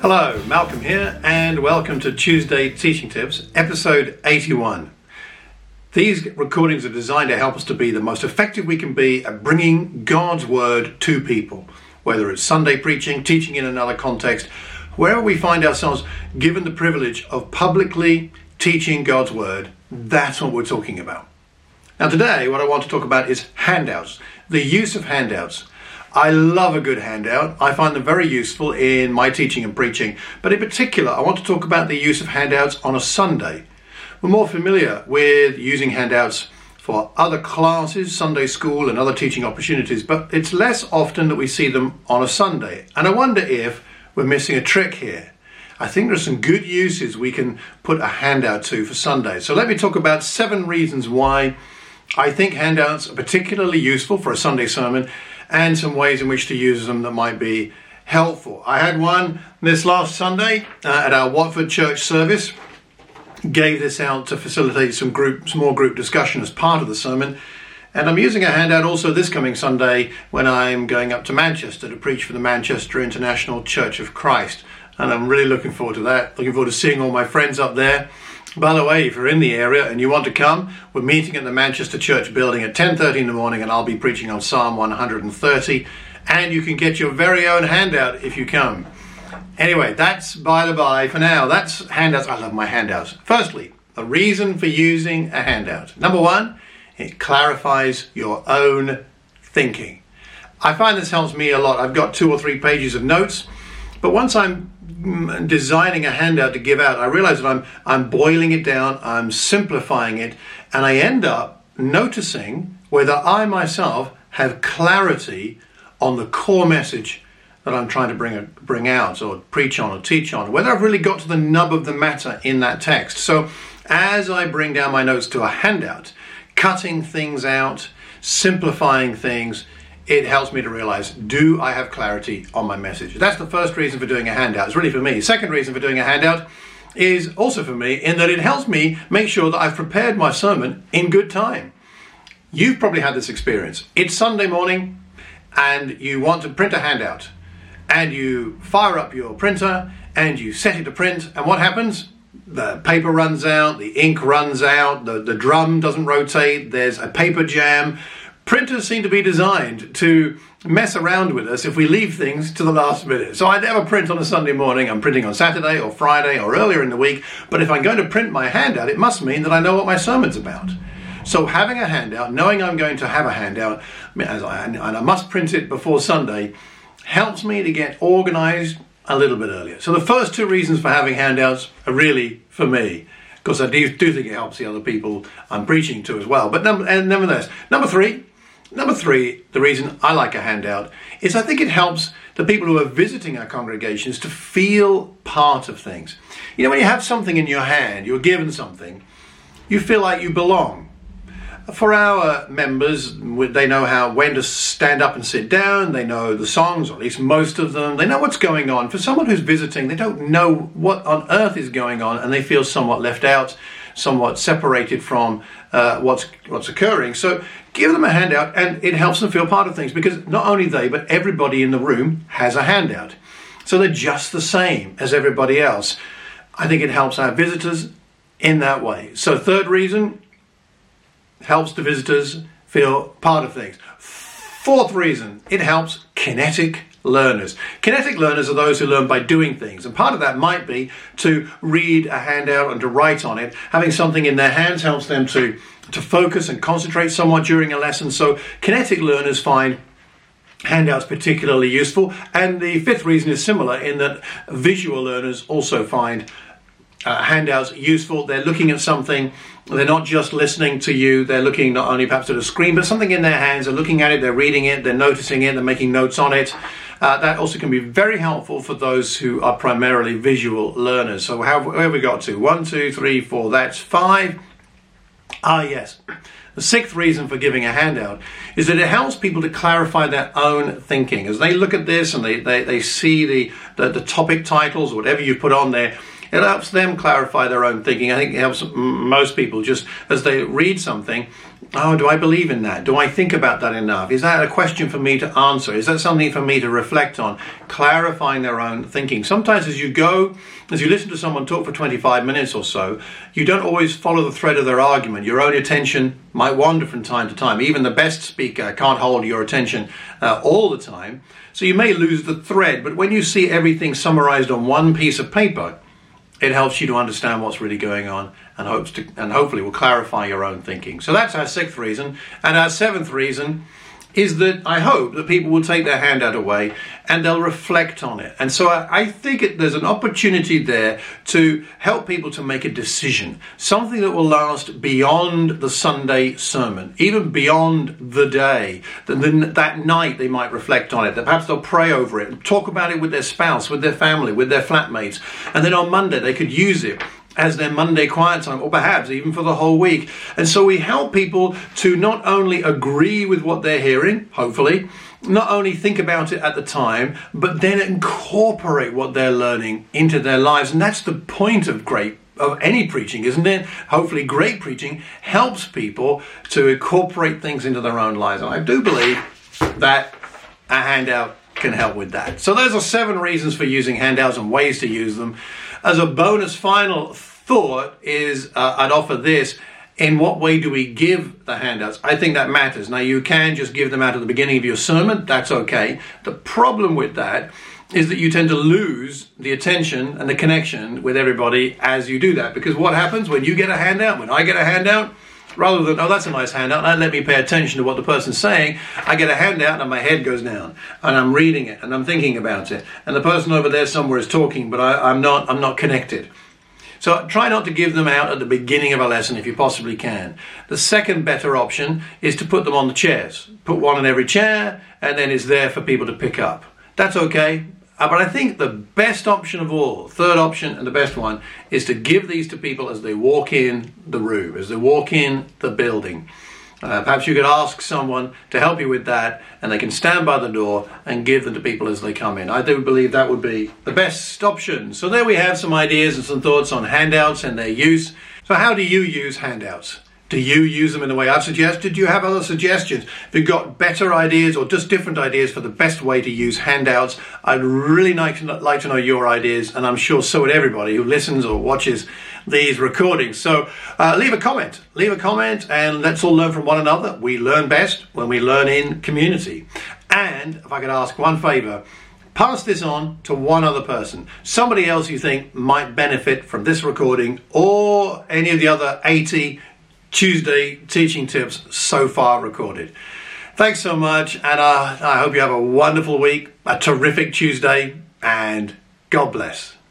Hello, Malcolm here, and welcome to Tuesday Teaching Tips, episode 81. These recordings are designed to help us to be the most effective we can be at bringing God's Word to people, whether it's Sunday preaching, teaching in another context, wherever we find ourselves given the privilege of publicly teaching God's Word. That's what we're talking about. Now today, what I want to talk about is handouts, the use of handouts. I love a good handout. I find them very useful in my teaching and preaching. But in particular, I want to talk about the use of handouts on a Sunday. We're more familiar with using handouts for other classes, Sunday school and other teaching opportunities, but it's less often that we see them on a Sunday. And I wonder if we're missing a trick here. I think there's some good uses we can put a handout to for Sunday. So let me talk about 7 reasons why I think handouts are particularly useful for a Sunday sermon, and some ways in which to use them that might be helpful. I had one this last Sunday at our Watford church service. Gave this out to facilitate some small group discussion as part of the sermon. And I'm using a handout also this coming Sunday when I'm going up to Manchester to preach for the Manchester International Church of Christ. And I'm really looking forward to that. Looking forward to seeing all my friends up there. By the way, if you're in the area and you want to come, we're meeting at the Manchester Church building at 10:30 in the morning, and I'll be preaching on Psalm 130, and you can get your very own handout if you come. Anyway, that's by the by for now. That's handouts. I love my handouts. Firstly, the reason for using a handout. Number 1, it clarifies your own thinking. I find this helps me a lot. I've got 2 or 3 pages of notes, but once I'm designing a handout to give out, I realize that I'm boiling it down, I'm simplifying it, and I end up noticing whether I myself have clarity on the core message that I'm trying to bring out or preach on or teach on, whether I've really got to the nub of the matter in that text. So as I bring down my notes to a handout, cutting things out, simplifying things, it helps me to realize, do I have clarity on my message? That's the first reason for doing a handout. It's really for me. Second reason for doing a handout is also for me in that it helps me make sure that I've prepared my sermon in good time. You've probably had this experience. It's Sunday morning and you want to print a handout, and you fire up your printer and you set it to print, and what happens? The paper runs out, the ink runs out, the drum doesn't rotate, there's a paper jam. Printers seem to be designed to mess around with us if we leave things to the last minute. So I never print on a Sunday morning. I'm printing on Saturday or Friday or earlier in the week. But if I'm going to print my handout, it must mean that I know what my sermon's about. So having a handout, knowing I'm going to have a handout, and I must print it before Sunday, helps me to get organized a little bit earlier. So the first 2 reasons for having handouts are really for me, because I do think it helps the other people I'm preaching to as well. But nevertheless, Number three, the reason I like a handout is I think it helps the people who are visiting our congregations to feel part of things. You know, when you have something in your hand, you're given something, you feel like you belong. For our members, they know when to stand up and sit down. They know the songs, or at least most of them. They know what's going on. For someone who's visiting, they don't know what on earth is going on, and they feel somewhat left out, somewhat separated from what's occurring. So give them a handout, and it helps them feel part of things, because not only they, but everybody in the room has a handout. So they're just the same as everybody else. I think it helps our visitors in that way. So third reason, helps the visitors feel part of things. Fourth reason, it helps kinetic learners. Kinetic learners are those who learn by doing things, and part of that might be to read a handout and to write on it. Having something in their hands helps them to focus and concentrate somewhat during a lesson. So kinetic learners find handouts particularly useful. And the 5th reason is similar, in that visual learners also find handouts useful. They're looking at something, they're not just listening to you, they're looking not only perhaps at a screen, but something in their hands. They're looking at it, they're reading it, they're noticing it, they're making notes on it. That also can be very helpful for those who are primarily visual learners. So where have we got to? 1, 2, 3, 4, that's 5. Yes. The 6th reason for giving a handout is that it helps people to clarify their own thinking. As they look at this and they see the topic titles, or whatever you put on there, it helps them clarify their own thinking. I think it helps most people, just as they read something, Oh, do I believe in that? Do I think about that enough? Is that a question for me to answer? Is that something for me to reflect on? Clarifying their own thinking. Sometimes as you listen to someone talk for 25 minutes or so, you don't always follow the thread of their argument. Your own attention might wander from time to time. Even the best speaker can't hold your attention all the time. So you may lose the thread, but when you see everything summarized on one piece of paper, it helps you to understand what's really going on and hopefully will clarify your own thinking. So that's our 6th reason. And our 7th reason is that I hope that people will take their handout away and they'll reflect on it. And so I think there's an opportunity there to help people to make a decision, something that will last beyond the Sunday sermon, even beyond the day. Then that night they might reflect on it, that perhaps they'll pray over it, talk about it with their spouse, with their family, with their flatmates, and then on Monday they could use it as their Monday quiet time, or perhaps even for the whole week. And so we help people to not only agree with what they're hearing, hopefully, not only think about it at the time, but then incorporate what they're learning into their lives. And that's the point of any preaching, isn't it? Hopefully great preaching helps people to incorporate things into their own lives. And I do believe that a handout can help with that. So those are 7 reasons for using handouts and ways to use them. As a bonus final thought is, I'd offer this: in what way do we give the handouts? I think that matters. Now, you can just give them out at the beginning of your sermon. That's okay. The problem with that is that you tend to lose the attention and the connection with everybody as you do that. Because what happens when you get a handout, when I get a handout, rather than, oh, that's a nice handout, and let me pay attention to what the person's saying, I get a handout and my head goes down and I'm reading it and I'm thinking about it. And the person over there somewhere is talking, but I'm not connected. So try not to give them out at the beginning of a lesson if you possibly can. The second better option is to put them on the chairs. Put one on every chair and then it's there for people to pick up. That's okay. But I think the best option of all, third option and the best one, is to give these to people as they walk in the room, as they walk in the building. Perhaps you could ask someone to help you with that, and they can stand by the door and give them to people as they come in. I do believe that would be the best option. So there we have some ideas and some thoughts on handouts and their use. So how do you use handouts? Do you use them in the way I've suggested? Do you have other suggestions? If you've got better ideas or just different ideas for the best way to use handouts, I'd really like to know your ideas, and I'm sure so would everybody who listens or watches these recordings. So leave a comment, and let's all learn from one another. We learn best when we learn in community. And if I could ask one favor, pass this on to one other person, somebody else you think might benefit from this recording or any of the other 80 Tuesday teaching tips so far recorded. Thanks so much, and I hope you have a wonderful week, a terrific Tuesday, and God bless.